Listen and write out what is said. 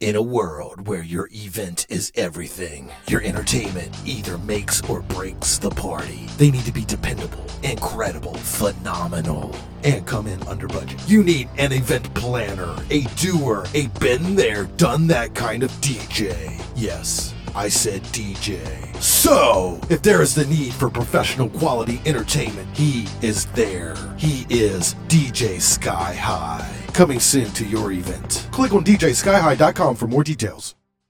In a world where your event is everything, your entertainment either makes or breaks the party. They need to be dependable, incredible, phenomenal, and come in under budget. You need an event planner, a doer, a been there, done that kind of DJ. Yes, I said DJ. So, if there is the need for professional quality entertainment, he is there. He is DJ Sky High. Coming soon to your event. Click on DJSkyHigh.com for more details.